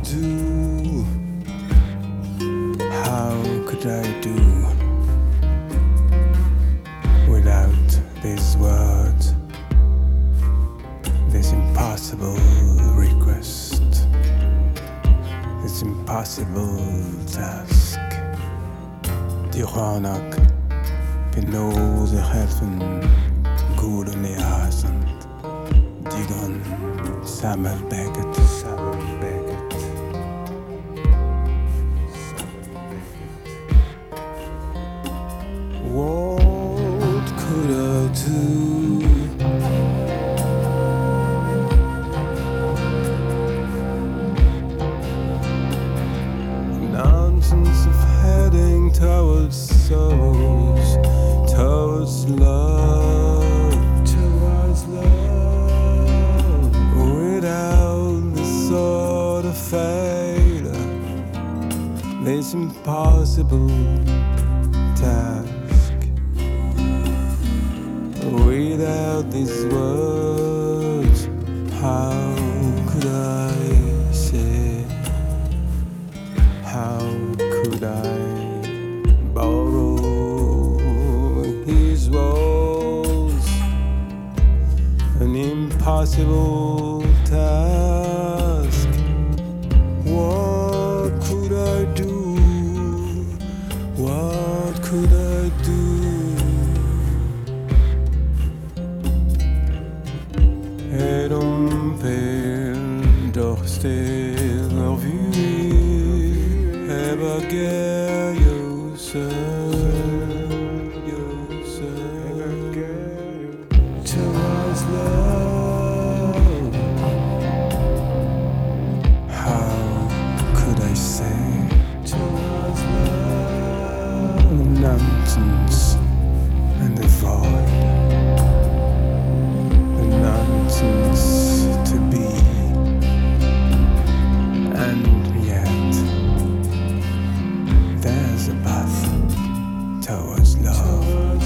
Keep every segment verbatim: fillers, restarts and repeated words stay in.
do? How could I do without these words, this impossible request, this impossible task? Tiranak penose helfen gode neasend digan sammelbäget sammelbäget what could I do? Nonsense of heading towards souls, towards love, towards love, without the sort of failure, this impossible task. Without these words, how could I say? How could I borrow his walls? An impossible task. What could I do? What could I do? Et on perd d'orster vue et baguette yourself, yourself towards love. How could I say towards love? Nonsense and the void, the nonsense to be, and yet there's a path towards love.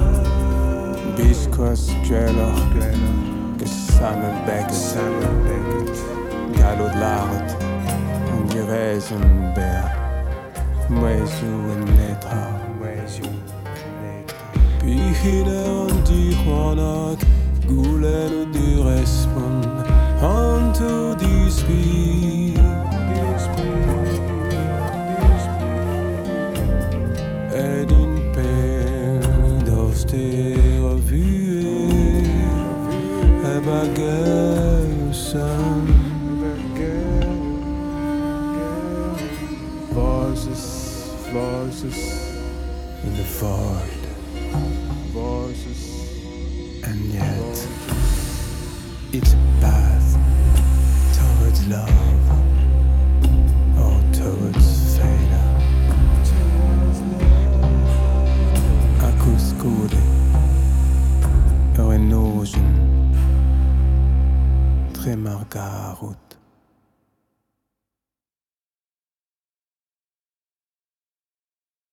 Biskos dweller, gesammelbäcket, sammelbäcket, galod laret, en gerezen bär, mwesu en netra, mwesu netra. Bihine on dichwanak, gulen u direspon, hanto dispi, dispi, dispi. Et in paix d'austère vue, et baguette son, voices, voices in the void, voices, and yet it's a path towards love or towards failure. Acus code er en notion tre margarut.